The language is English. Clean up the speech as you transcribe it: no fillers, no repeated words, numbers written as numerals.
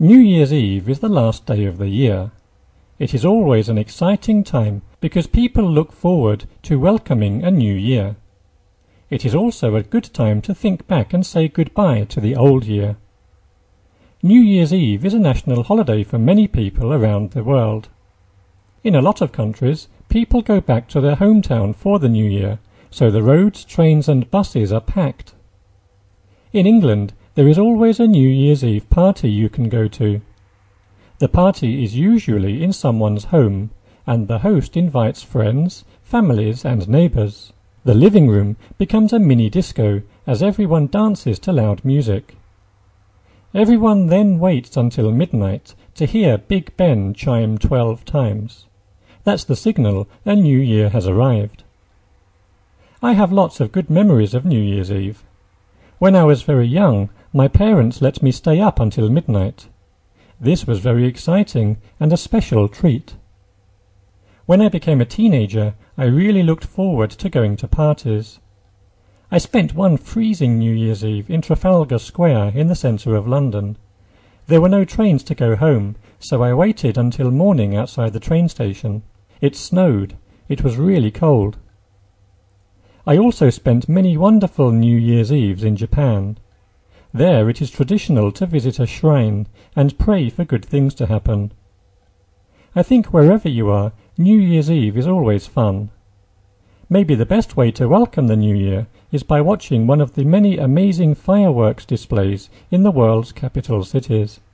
New Year's Eve is the last day of the year. It is always an exciting time because people look forward to welcoming a new year. It is also a good time to think back and say goodbye to the old year. New Year's Eve is a national holiday for many people around the world. In a lot of countries, people go back to their hometown for the new year, so the roads, trains and buses are packed. In England, there is always a New Year's Eve party you can go to. The party is usually in someone's home, and the host invites friends, families and neighbours. The living room becomes a mini disco as everyone dances to loud music. Everyone then waits until midnight to hear Big Ben chime 12 times. That's the signal a new year has arrived. I have lots of good memories of New Year's Eve. When I was very young, my parents let me stay up until midnight. This was very exciting and a special treat. When I became a teenager, I really looked forward to going to parties. I spent one freezing New Year's Eve in Trafalgar Square in the centre of London. There were no trains to go home, so I waited until morning outside the train station. It snowed. It was really cold. I also spent many wonderful New Year's Eves in Japan. There it is traditional to visit a shrine and pray for good things to happen. I think wherever you are, New Year's Eve is always fun. Maybe the best way to welcome the new year is by watching one of the many amazing fireworks displays in the world's capital cities.